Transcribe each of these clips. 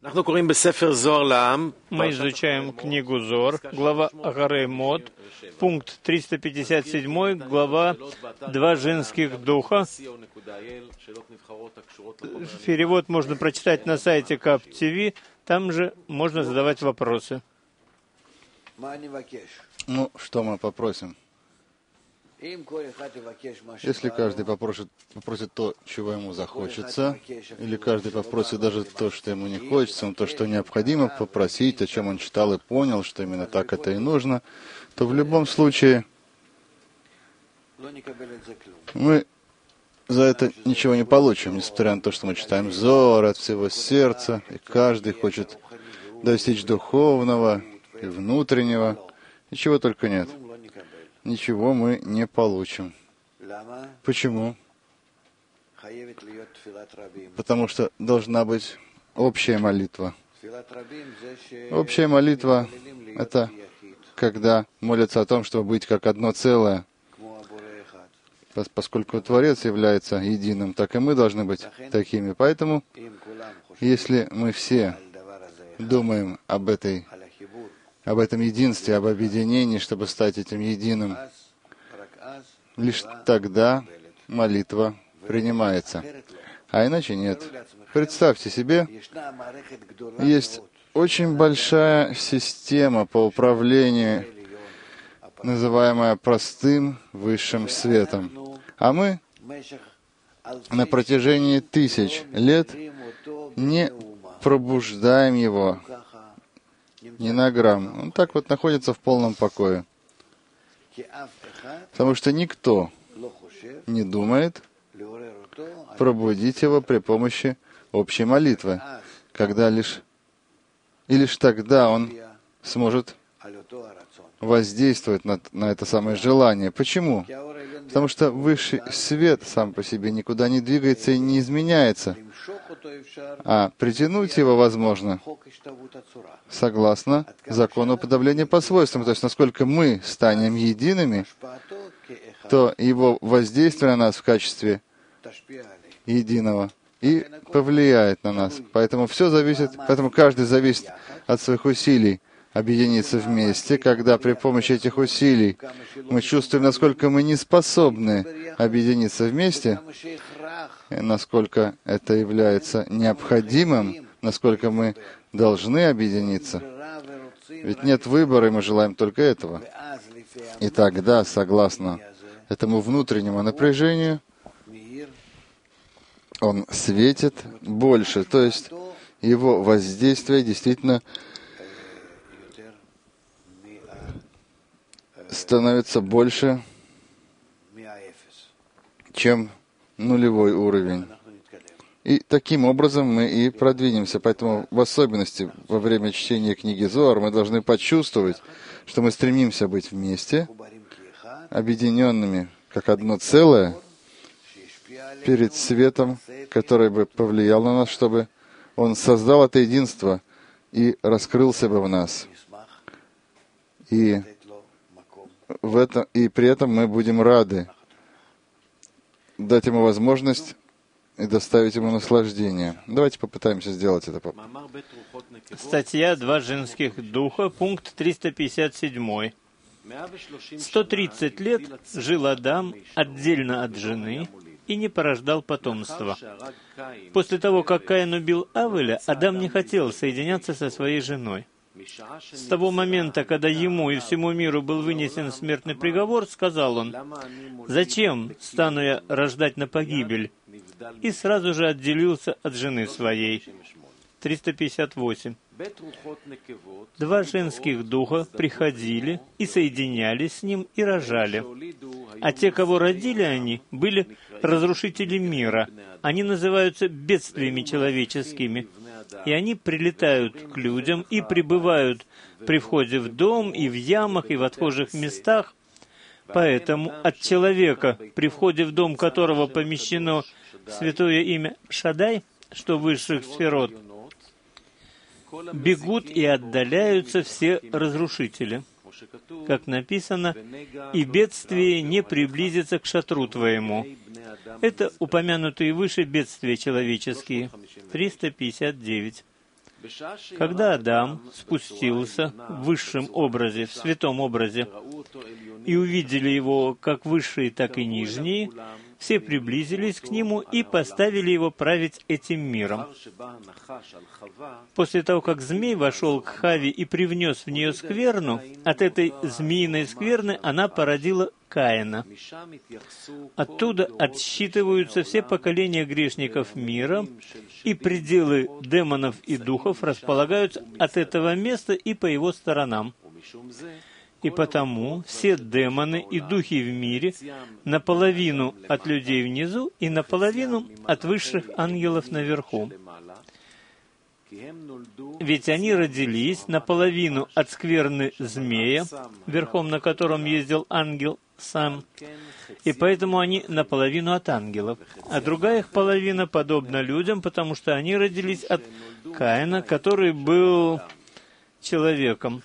Мы изучаем книгу Зоар, глава Агарей Мод, пункт 357, глава «Два женских духа». Перевод можно прочитать на сайте КАП ТВ, там же можно задавать вопросы. Ну, что мы попросим? Если каждый попросит то, чего ему захочется, или каждый попросит даже то, что ему не хочется, но то, что необходимо попросить, о чем он читал и понял, что именно так это и нужно, то в любом случае мы за это ничего не получим, несмотря на то, что мы читаем Зоар от всего сердца, и каждый хочет достичь духовного и внутреннего, и чего только нет. Ничего мы не получим. Почему? Потому что должна быть общая молитва. Общая молитва — это когда молятся о том, чтобы быть как одно целое. Поскольку Творец является единым, так и мы должны быть такими. Поэтому, если мы все думаем об этом единстве, об объединении, чтобы стать этим единым, лишь тогда молитва принимается. А иначе нет. Представьте себе, есть очень большая система по управлению, называемая простым высшим светом. А мы на протяжении тысяч лет не пробуждаем его ни на грамм. Он так вот находится в полном покое. Потому что никто не думает пробудить его при помощи общей молитвы, когда лишь тогда он сможет воздействовать на это самое желание. Почему? Потому что высший свет сам по себе никуда не двигается и не изменяется. А притянуть его возможно согласно закону уподобления по свойствам. То есть, насколько мы станем едиными, то его воздействие на нас в качестве единого и повлияет на нас. Поэтому каждый зависит от своих усилий объединиться вместе, когда при помощи этих усилий мы чувствуем, насколько мы не способны объединиться вместе, и насколько это является необходимым, насколько мы должны объединиться. Ведь нет выбора, и мы желаем только этого. И тогда, согласно этому внутреннему напряжению, он светит больше, то есть его воздействие действительно становится больше, чем нулевой уровень. И таким образом мы и продвинемся. Поэтому в особенности во время чтения книги Зоар мы должны почувствовать, что мы стремимся быть вместе, объединенными как одно целое, перед светом, который бы повлиял на нас, чтобы он создал это единство и раскрылся бы в нас. И при этом мы будем рады дать ему возможность и доставить ему наслаждение. Давайте попытаемся сделать это. Статья «Два женских духа», пункт 357. 130 лет жил Адам отдельно от жены и не порождал потомства. После того, как Каин убил Авеля, Адам не хотел соединяться со своей женой. С того момента, когда ему и всему миру был вынесен смертный приговор, сказал он: «Зачем стану я рождать на погибель?» И сразу же отделился от жены своей. 358. Два женских духа приходили и соединялись с ним и рожали. А те, кого родили они, были разрушители мира. Они называются бедствиями человеческими. И они прилетают к людям и пребывают при входе в дом, и в ямах, и в отхожих местах. Поэтому от человека, при входе в дом которого помещено святое имя Шадай, что высших сферот, бегут и отдаляются все разрушители. Как написано, «И бедствие не приблизится к шатру твоему». Это упомянутые выше бедствия человеческие. 359. Когда Адам спустился в высшем образе, в святом образе, и увидели его как высшие, так и нижние, все приблизились к нему и поставили его править этим миром. После того, как змей вошел к Хаве и привнес в нее скверну, от этой змеиной скверны она породила Каина. Оттуда отсчитываются все поколения грешников мира, и пределы демонов и духов располагаются от этого места и по его сторонам. И потому все демоны и духи в мире наполовину от людей внизу и наполовину от высших ангелов наверху. Ведь они родились наполовину от скверны змея, верхом на котором ездил ангел сам, и поэтому они наполовину от ангелов. А другая их половина подобна людям, потому что они родились от Каина, который был человеком.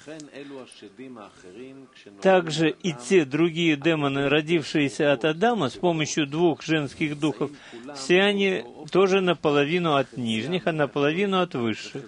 Также и те другие демоны, родившиеся от Адама с помощью двух женских духов, все они тоже наполовину от нижних, а наполовину от высших.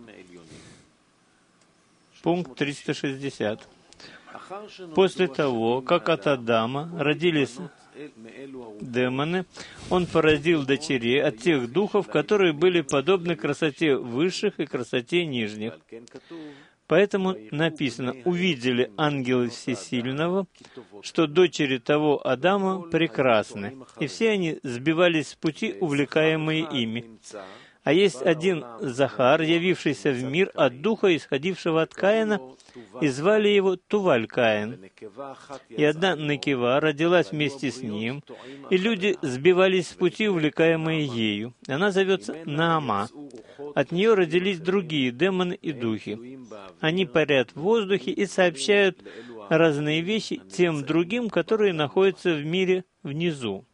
Пункт 360. После того, как от Адама родились демоны, он породил дочерей от тех духов, которые были подобны красоте высших и красоте нижних. Поэтому написано: «Увидели ангелы Всесильного, что дочери того Адама прекрасны, и все они сбивались с пути, увлекаемые ими. А есть один Захар, явившийся в мир от духа, исходившего от Каина, и звали его Туваль-Каин. И одна Некива родилась вместе с ним, и люди сбивались с пути, увлекаемые ею. Она зовется Наама. От нее родились другие демоны и духи. Они парят в воздухе и сообщают разные вещи тем другим, которые находятся в мире внизу».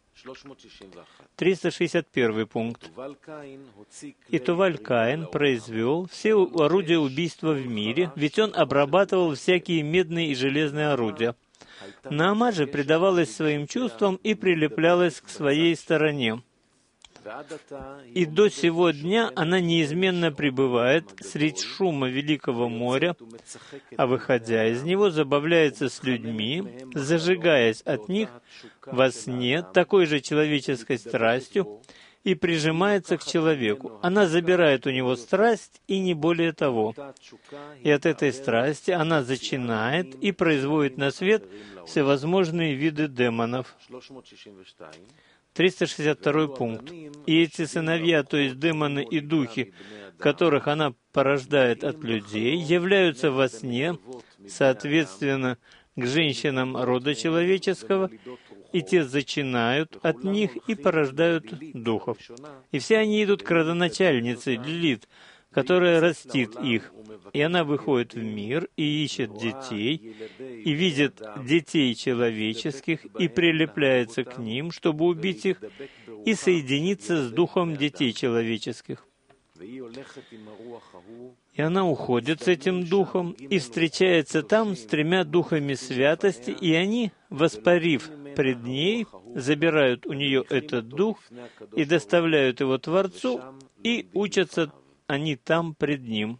361 пункт. «И Туваль-Каин произвел все орудия убийства в мире, ведь он обрабатывал всякие медные и железные орудия. Наама же предавалась своим чувствам и прилеплялась к своей стороне. И до сего дня она неизменно пребывает средь шума великого моря, а выходя из него, забавляется с людьми, зажигаясь от них во сне такой же человеческой страстью, и прижимается к человеку. Она забирает у него страсть, и не более того. И от этой страсти она зачинает и производит на свет всевозможные виды демонов». 362 пункт. «И эти сыновья, то есть демоны и духи, которых она порождает от людей, являются во сне, соответственно, к женщинам рода человеческого, и те зачинают от них и порождают духов. И все они идут к родоначальнице Лилит, которая растит их. И она выходит в мир и ищет детей, и видит детей человеческих, и прилепляется к ним, чтобы убить их, и соединиться с духом детей человеческих. И она уходит с этим духом и встречается там с тремя духами святости, и они, воспарив пред ней, забирают у нее этот дух и доставляют его Творцу, и учатся они там пред ним».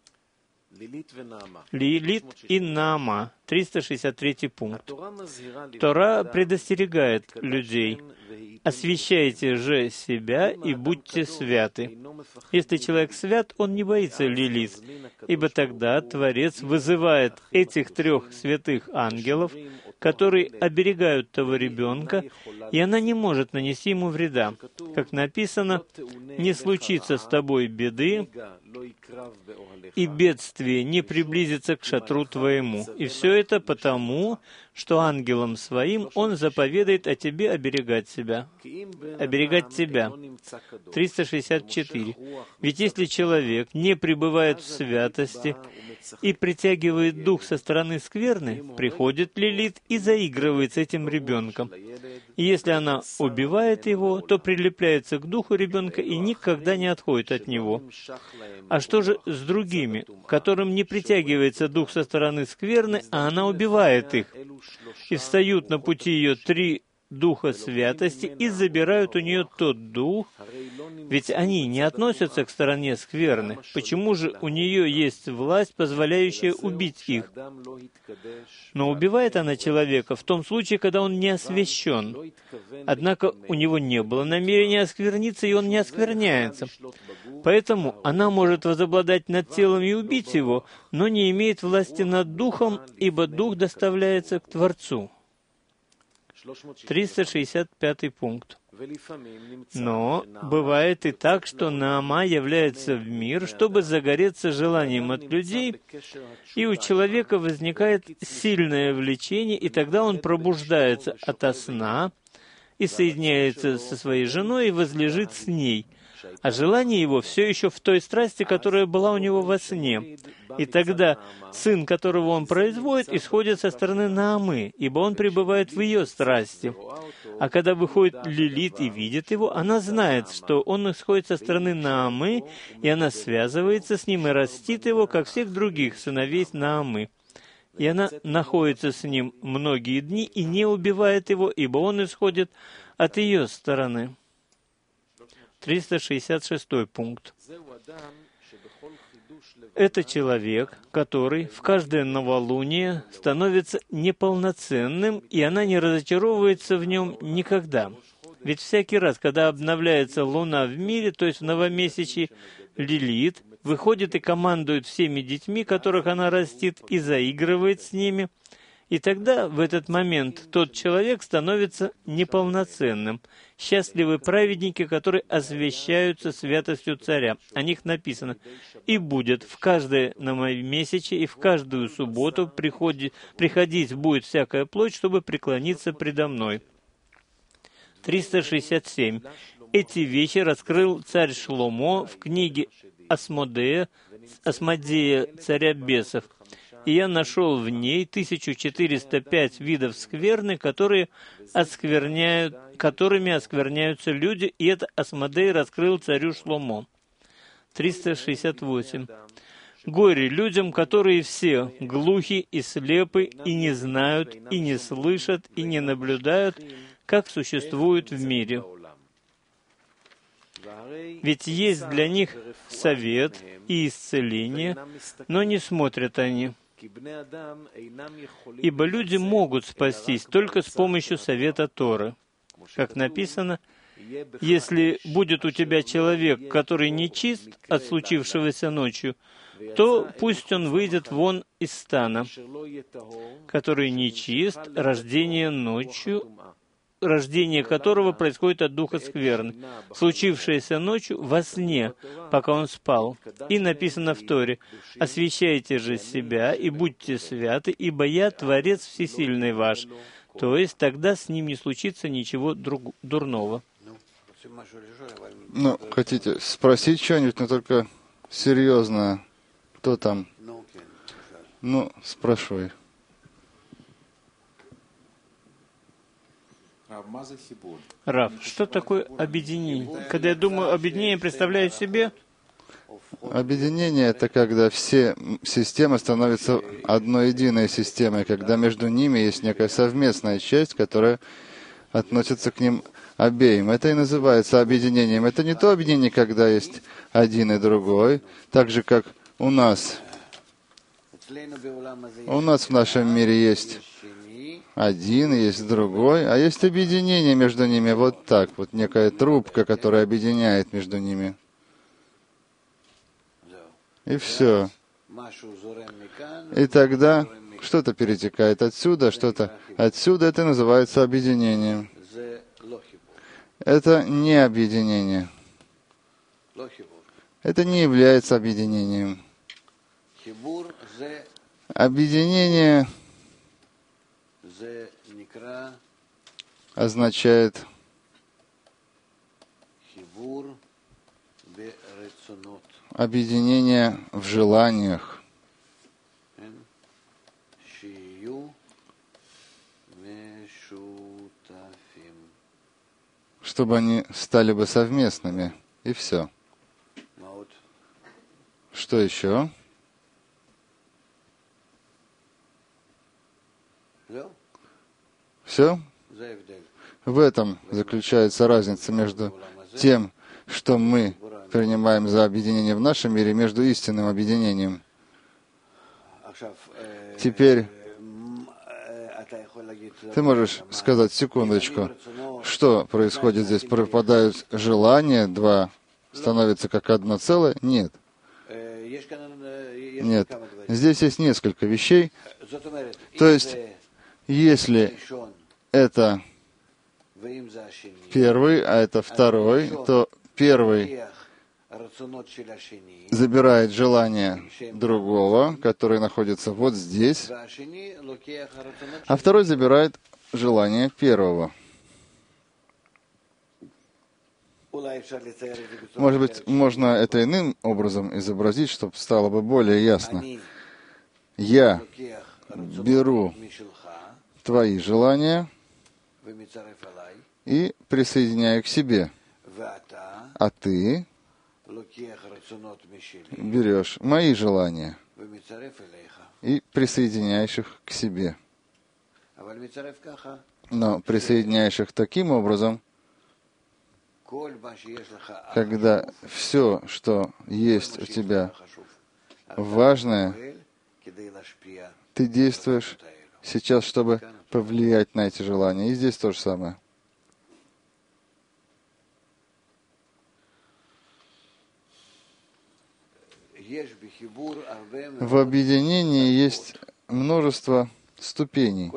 Лилит и Наама, 363 пункт. Тора предостерегает людей: «Освящайте же себя и будьте святы». Если человек свят, он не боится Лилит, ибо тогда Творец вызывает этих трех святых ангелов, которые оберегают того ребенка, и она не может нанести ему вреда. Как написано: «Не случится с тобой беды, и бедствие не приблизится к шатру твоему». И все это потому, что ангелам своим он заповедает о тебе оберегать себя. Оберегать тебя. 364. «Ведь если человек не пребывает в святости и притягивает дух со стороны скверны, приходит Лилит и заигрывает с этим ребенком. И если она убивает его, то прилепляется к духу ребенка и никогда не отходит от него. А что же с другими, которым не притягивается дух со стороны скверны, а она убивает их? И встают на пути ее три духа святости и забирают у нее тот дух, Ведь они не относятся к стороне скверны. Почему же у нее есть власть, позволяющая убить их? Но убивает она человека в том случае, когда он не освящен. Однако у него не было намерения оскверниться, и он не оскверняется. Поэтому она может возобладать над телом и убить его, но не имеет власти над духом, ибо дух доставляется к Творцу. 365 пункт. Но бывает и так, что Наама является в мир, чтобы загореться желанием от людей, и у человека возникает сильное влечение, и тогда он пробуждается ото сна и соединяется со своей женой и возлежит с ней. А желание его все еще в той страсти, которая была у него во сне. И тогда сын, которого он производит, исходит со стороны Наамы, ибо он пребывает в ее страсти. А когда выходит Лилит и видит его, она знает, что он исходит со стороны Наамы, и она связывается с ним и растит его, как всех других сыновей Наамы. И она находится с ним многие дни и не убивает его, ибо он исходит от ее стороны. 366 пункт. Это человек, который в каждое новолуние становится неполноценным, и она не разочаровывается в нем никогда. Ведь всякий раз, когда обновляется луна в мире, то есть в новомесячье, Лилит выходит и командует всеми детьми, которых она растит, и заигрывает с ними. И тогда, в этот момент, тот человек становится неполноценным. Счастливы праведники, которые освящаются святостью царя. О них написано: «И будет в каждое новомесячье и в каждую субботу приходить будет всякая плоть, чтобы преклониться предо мной». 367. Эти вещи раскрыл царь Шломо в книге Асмодея, царя бесов. И я нашел в ней 1405 видов скверны, которыми оскверняются люди, и это Асмодей раскрыл царю Шломо. 368. Горе людям, которые все глухи и слепы, и не знают, и не слышат, и не наблюдают, как существуют в мире. Ведь есть для них совет и исцеление, но не смотрят они. Ибо люди могут спастись только с помощью совета Торы. Как написано: «Если будет у тебя человек, который нечист от случившегося ночью, то пусть он выйдет вон из стана, который нечист, рождение ночью, рождение которого происходит от духа скверны, случившееся ночью во сне, пока он спал». И написано в Торе: «Освящайте же себя и будьте святы, ибо я Творец Всесильный ваш». То есть тогда с ним не случится ничего дурного. Ну, хотите спросить что-нибудь, но только серьезно. Кто там? Ну, спрашивай. Рав, что такое объединение? Когда я думаю объединение, представляю себе... Объединение — это когда все системы становятся одной единой системой, когда между ними есть некая совместная часть, которая относится к ним обеим. Это и называется объединением. Это не то объединение, когда есть один и другой, так же, как у нас. У нас в нашем мире есть один, есть другой, а есть объединение между ними вот так, вот некая трубка, которая объединяет между ними. И все. И тогда что-то перетекает отсюда, что-то отсюда. Это называется объединением. Это не объединение. Это не является объединением. Объединение означает объединение в желаниях, чтобы они стали бы совместными, и все. Что еще? Все? В этом заключается разница между тем, что мы принимаем за объединение в нашем мире между истинным объединением. Теперь ты можешь сказать, секундочку, что происходит здесь? Пропадают желания, два становятся как одно целое? Нет. Нет. Здесь есть несколько вещей. То есть, если это первый, а это второй, то первый забирает желание другого, который находится вот здесь, а второй забирает желание первого. Может быть, можно это иным образом изобразить, чтобы стало бы более ясно. Я беру твои желания и присоединяю к себе, а ты берешь мои желания и присоединяешь их к себе. Но присоединяешь их таким образом, когда все, что есть у тебя важное, ты действуешь сейчас, чтобы повлиять на эти желания. И здесь то же самое. В объединении есть множество ступеней.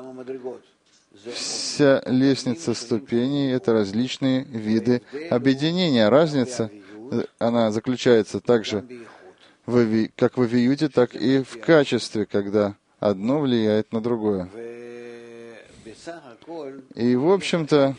Вся лестница ступеней — это различные виды объединения. Разница, она заключается также как в авиюте, так и в качестве, когда одно влияет на другое. И, в общем-то,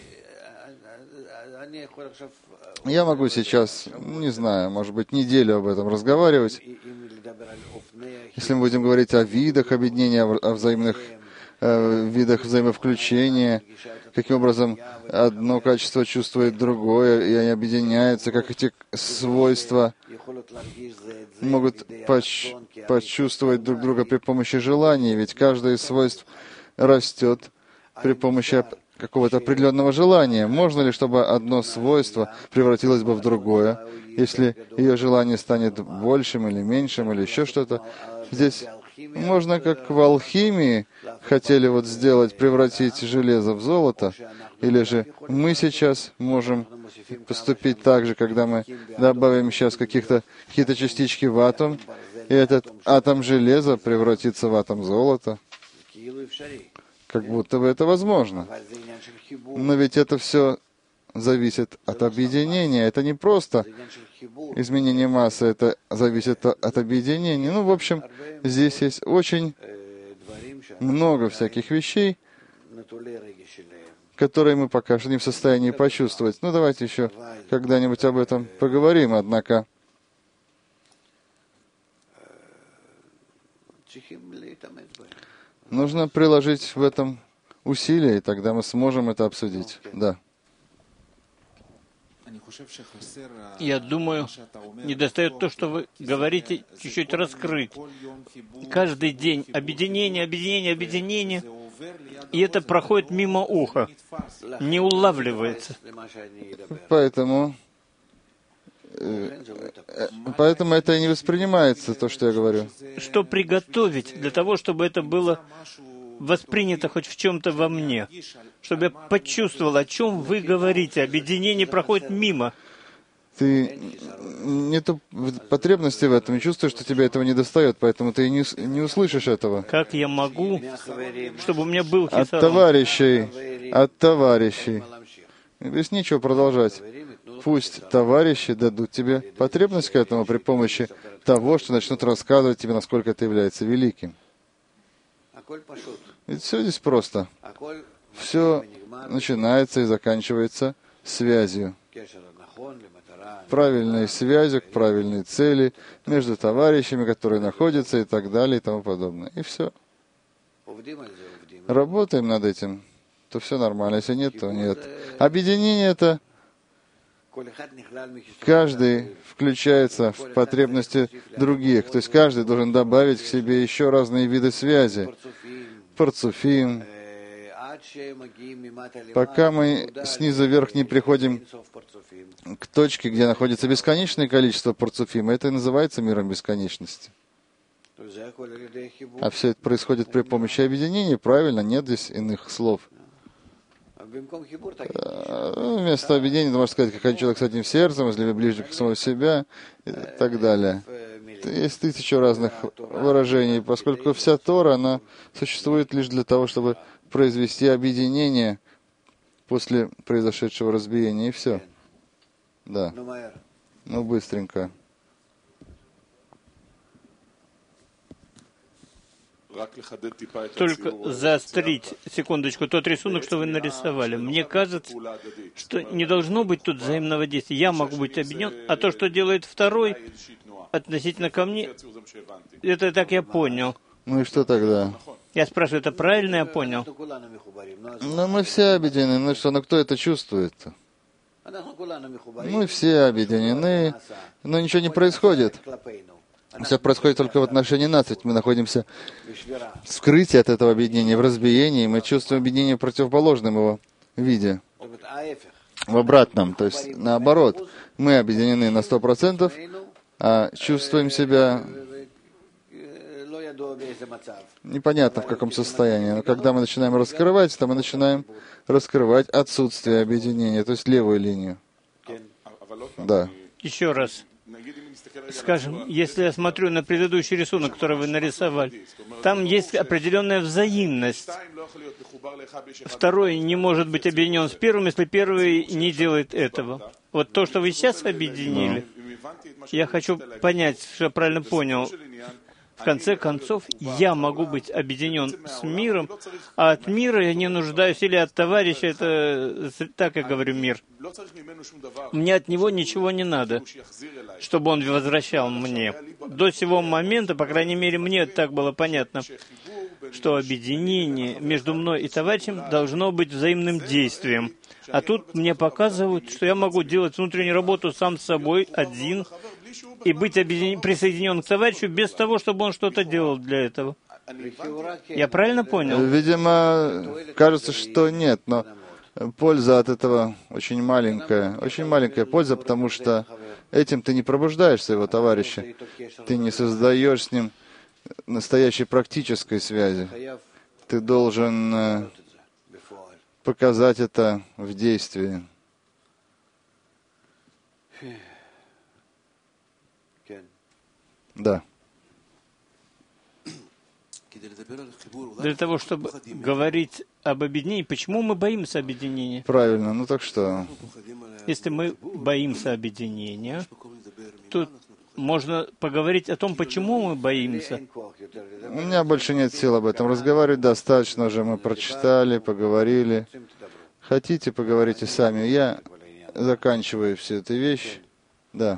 я могу сейчас, не знаю, может быть, неделю об этом разговаривать. Если мы будем говорить о видах объединения, о взаимных видах взаимовключения, каким образом одно качество чувствует другое, и они объединяются, как эти свойства могут почувствовать друг друга при помощи желаний, ведь каждое из свойств растет при помощи какого-то определенного желания. Можно ли, чтобы одно свойство превратилось бы в другое, если ее желание станет большим или меньшим, или еще что-то? Здесь можно, как в алхимии хотели вот сделать, превратить железо в золото, или же мы сейчас можем поступить так же, когда мы добавим сейчас какие-то частички в атом, и этот атом железа превратится в атом золота. Как будто бы это возможно. Но ведь это все зависит от объединения. Это не просто изменение массы, это зависит от объединения. Ну, в общем, здесь есть очень много всяких вещей, которые мы пока что не в состоянии почувствовать. Ну, давайте еще когда-нибудь об этом поговорим, однако нужно приложить в этом усилия, и тогда мы сможем это обсудить. Да. Я думаю, недостает то, что вы говорите, чуть-чуть раскрыть. Каждый день объединение, объединение, объединение, и это проходит мимо уха, не улавливается. Поэтому это и не воспринимается, то, что я говорю. Что приготовить для того, чтобы это было воспринято хоть в чем-то во мне, чтобы я почувствовал, о чем вы говорите. Объединение проходит мимо. Ты нету потребности в этом, и чувствуешь, что тебе этого не достает, поэтому ты не услышишь этого. Как я могу, чтобы у меня был хисарон? От товарищей. Без нечего продолжать. Пусть товарищи дадут тебе потребность к этому при помощи того, что начнут рассказывать тебе, насколько это является великим. Ведь все здесь просто. Все начинается и заканчивается связью. Правильной связью к правильной цели между товарищами, которые находятся, и так далее, и тому подобное. И все. Работаем над этим, то все нормально. Если нет, то нет. Объединение — это каждый включается в потребности других. То есть каждый должен добавить к себе еще разные виды связи. Парцуфим. Пока мы снизу вверх не приходим к точке, где находится бесконечное количество парцуфим, это и называется миром бесконечности. А все это происходит при помощи объединения, правильно, нет здесь иных слов. Вместо объединения, можно сказать, как один человек с одним сердцем, возлюби ближнего к самого себя и так далее. Есть 1000 разных выражений, поскольку вся Тора, она существует лишь для того, чтобы произвести объединение после произошедшего разбиения, и все. Да. Ну, быстренько. Только заострить, секундочку, тот рисунок, что вы нарисовали. Мне кажется, что не должно быть тут взаимного действия. Я могу быть объединен, а то, что делает второй, относительно ко мне, это так я понял. Ну и что тогда? Я спрашиваю, это правильно я понял? Ну, мы все объединены. Ну что, ну кто это чувствует-то? Мы все объединены, но ничего не происходит. Все происходит только в отношении нас, ведь мы находимся в скрытии от этого объединения, в разбиении, мы чувствуем объединение в противоположном его виде, в обратном, то есть наоборот. Мы объединены на 100%, а чувствуем себя непонятно в каком состоянии. Но когда мы начинаем раскрывать, то мы начинаем раскрывать отсутствие объединения, то есть левую линию. Да. Еще раз. Скажем, если я смотрю на предыдущий рисунок, который вы нарисовали, там есть определенная взаимность. Второй не может быть объединен с первым, если первый не делает этого. Вот то, что вы сейчас объединили, я хочу понять, что я правильно понял. В конце концов, я могу быть объединен с миром, а от мира я не нуждаюсь, или от товарища, это так я говорю, мир. Мне от него ничего не надо, чтобы он возвращал мне. До сего момента, по крайней мере, мне так было понятно, что объединение между мной и товарищем должно быть взаимным действием. А тут мне показывают, что я могу делать внутреннюю работу сам с собой, один, и быть присоединен к товарищу без того, чтобы он что-то делал для этого. Я правильно понял? Видимо, кажется, что нет, но польза от этого очень маленькая польза, потому что этим ты не пробуждаешь своего товарища, ты не создаешь с ним настоящей практической связи. Ты должен показать это в действии. Да. Для того, чтобы говорить об объединении, почему мы боимся объединения? Правильно, ну так что? Если мы боимся объединения, то можно поговорить о том, почему мы боимся. У меня больше нет сил об этом разговаривать, достаточно уже мы прочитали, поговорили. Хотите, поговорите сами. Я заканчиваю всю эту вещь. Да.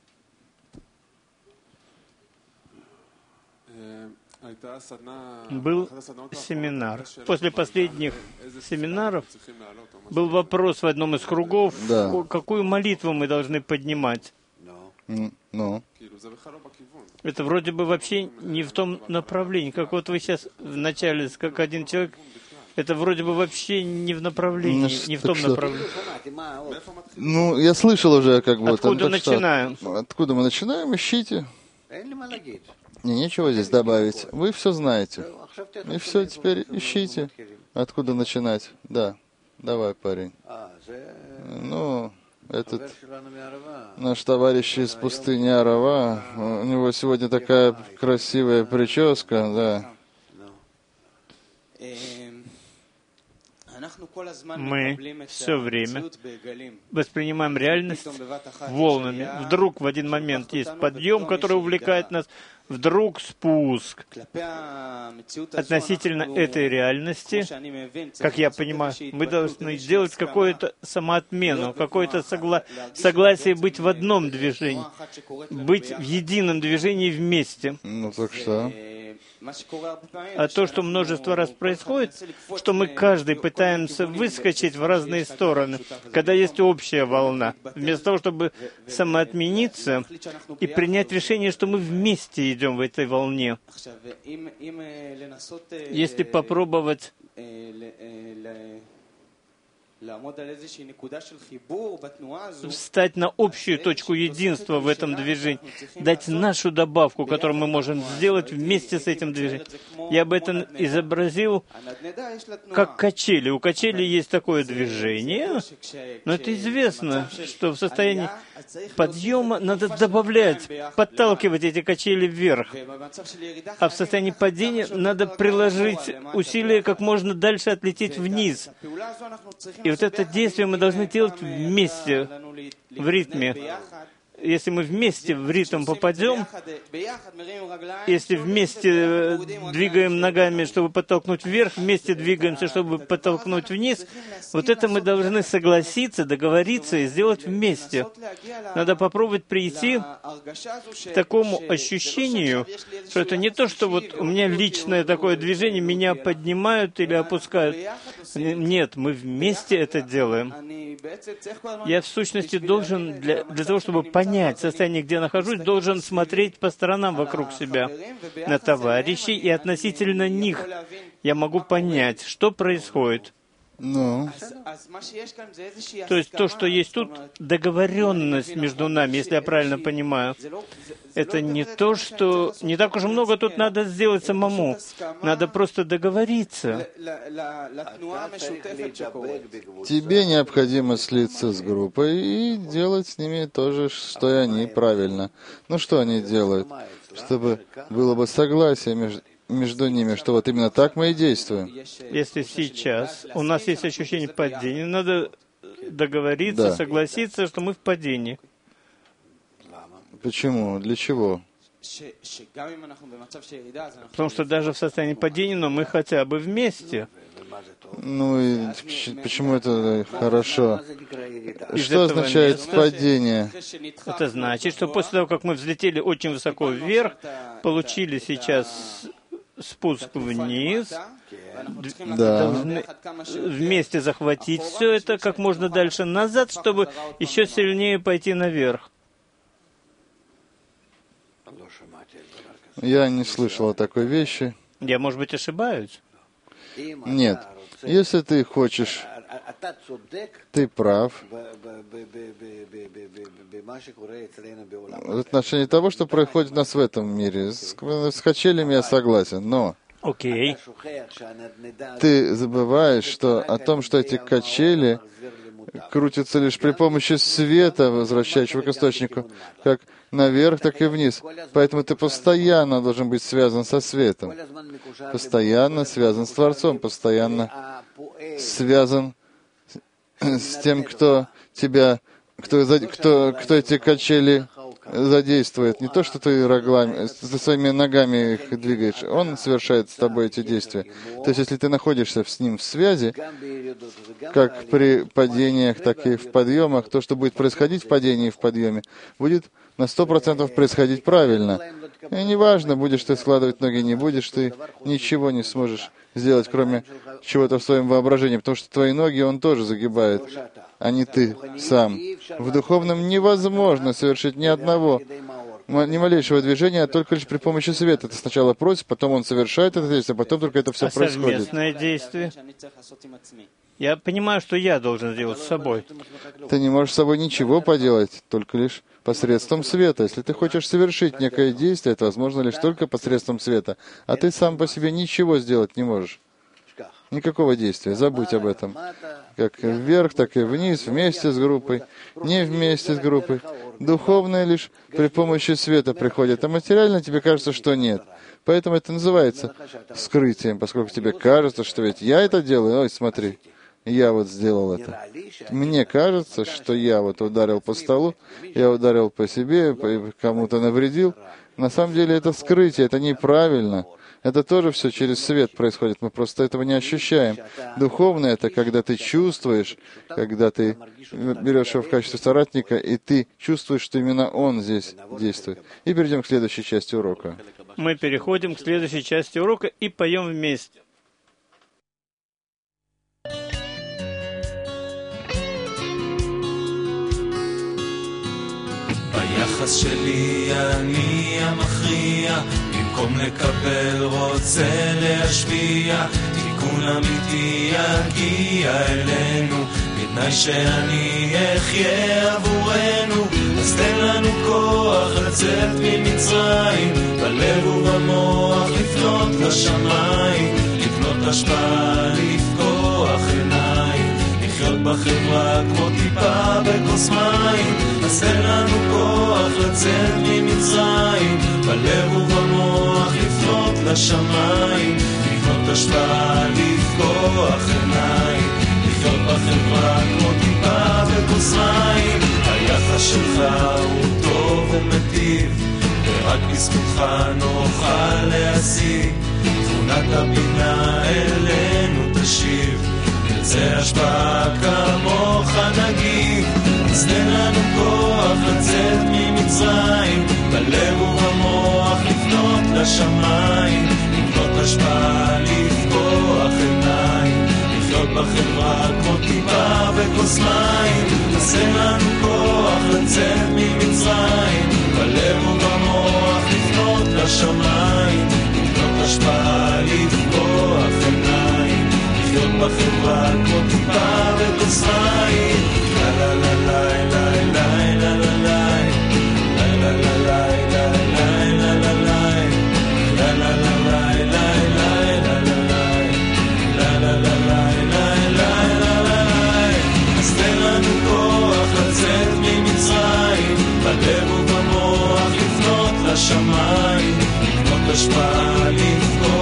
Был семинар. После последних семинаров был вопрос в одном из кругов, да. Какую молитву мы должны поднимать. Ну. Это вроде бы вообще не в том направлении, как вот вы сейчас вначале, как один человек, это вроде бы вообще не в направлении, не в том направлении. Ну, я слышал уже, как бы... Откуда начинаем? Откуда мы начинаем? Ищите. Нечего здесь добавить. Вы все знаете. И все, теперь ищите. Откуда начинать? Да. Давай, парень. Ну, этот наш товарищ из пустыни Арава, у него сегодня такая красивая прическа, да. Мы все время воспринимаем реальность волнами. Вдруг в один момент есть подъем, который увлекает нас, вдруг спуск. Относительно этой реальности, как я понимаю, мы должны сделать какую-то самоотмену, какое-то согласие быть в одном движении, быть в едином движении вместе. Ну так что? А то, что множество раз происходит, что мы каждый пытаемся выскочить в разные стороны, когда есть общая волна, вместо того, чтобы самоотмениться и принять решение, что мы вместе идем в этой волне. Если попробовать встать на общую точку единства в этом движении, дать нашу добавку, которую мы можем сделать вместе с этим движением. Я бы это изобразил как качели. У качели есть такое движение, но это известно, что в состоянии подъема надо добавлять, подталкивать эти качели вверх, а в состоянии падения надо приложить усилия как можно дальше отлететь вниз. И вот это действие мы должны делать вместе, в ритме. Если мы вместе в ритм попадем, если вместе двигаем ногами, чтобы подтолкнуть вверх, вместе двигаемся, чтобы подтолкнуть вниз, вот это мы должны согласиться, договориться и сделать вместе. Надо попробовать прийти к такому ощущению, что это не то, что вот у меня личное такое движение, меня поднимают или опускают. Нет, мы вместе это делаем. Я в сущности должен, для того, чтобы понять состояние, где я нахожусь, должен смотреть по сторонам вокруг себя, на товарищей, и относительно них я могу понять, что происходит. Ну, То есть то, что есть тут, договоренность между нами, если я правильно понимаю. Это не то, что... Не так уж много тут надо сделать самому. Надо просто договориться. тебе необходимо слиться с группой и делать с ними то же, что и они, правильно. Ну, что они делают? Чтобы было бы согласие между ними, что вот именно так мы и действуем. Если сейчас у нас есть ощущение падения, надо договориться, согласиться, что мы в падении. Почему? Для чего? Потому что даже в состоянии падения, но мы хотя бы вместе. Ну и почему это хорошо? Из Что этого означает места- падение? Это значит, что после того, как мы взлетели очень высоко вверх, получили сейчас спуск вниз, Да. должны вместе захватить все это как можно дальше назад, чтобы еще сильнее пойти наверх. Я не слышал о такой вещи. Я, может быть, ошибаюсь? Нет. Если ты хочешь, ты прав в отношении того, что происходит у нас в этом мире. С качелями я согласен, но Окей. ты забываешь о том, что эти качели крутятся лишь при помощи света, возвращающего к источнику, как наверх, так и вниз. Поэтому ты постоянно должен быть связан со светом, постоянно связан с Творцом, постоянно связан с тем, кто эти качели задействует. Не то, что ты своими ногами их двигаешь, он совершает с тобой эти действия. То есть, если ты находишься с ним в связи, как при падениях, так и в подъемах, то, что будет происходить в падении и в подъеме, будет на 100% происходить правильно. И неважно, будешь ты складывать ноги, не будешь, ты ничего не сможешь сделать, кроме чего-то в своем воображении, потому что твои ноги он тоже загибает, а не ты сам. В духовном невозможно совершить ни малейшего движения, а только лишь при помощи света. Ты сначала просишь, потом он совершает это действие, а потом только это все происходит. Совместное действие. Я понимаю, что я должен сделать с собой. Ты не можешь с собой ничего поделать, только лишь посредством света. Если ты хочешь совершить некое действие, это возможно лишь только посредством света, а ты сам по себе ничего сделать не можешь. Никакого действия, забудь об этом. Как вверх, так и вниз, вместе с группой, не вместе с группой. Духовное лишь при помощи света приходит, а материально тебе кажется, что нет. Поэтому это называется скрытием, поскольку тебе кажется, что ведь я это делаю, ой, смотри, я вот сделал это. Мне кажется, что я вот ударил по столу, я ударил по себе, кому-то навредил. На самом деле это скрытие, это неправильно. Это тоже все через свет происходит, мы просто этого не ощущаем. Духовное — это когда ты чувствуешь, когда ты берешь его в качестве соратника, и ты чувствуешь, что именно он здесь действует. И перейдем к следующей части урока. Мы переходим к следующей части урока и поем вместе. ביחס שלי אני המכריע, במקום לקבל רוצה להשפיע, תיקון אמיתי יגיע אלינו, בתנאי שאני אחיה עבורנו, אז תן לנו כוח לצאת ממצרים, בלב ובמוח לפנות לשמיים, לקנות השפעה, לפקוח עיניים, לחיות בחברה כמו טיפה בכוס מים, אז תן לנו כוח לצאת ממצרים, בלב ובמוח לפנות לשמיים, לקנות השפעה, לפקוח עיניים, לחיות בחברה כמו טיפה בכוס מים. היחס שלך הוא טוב ומטיב, ורק בזכותך נוכל להשיג, תבונת הבינה אלינו תשיב, נרצה השפעה כמוך נגיב, אז תן לנו כוח לצאת ממצרים, בלב ובמוח לפנות לשמיים, לקנות השפעה, לפקוח עיניים, לחיות בחברה כמו טיפה בכוס מים, אז תן לנו כוח לצאת ממצרים, בלב ובמוח לפנות לשמיים, לקנות השפעה, לפקוח עיניים, לחיות בחברה כמו טיפה בכוס מים. לה לה לה לה לה לה לה לה לה לה לה בלב ובמוח לפנות לשמיים, לקנות השפעה, לפקוח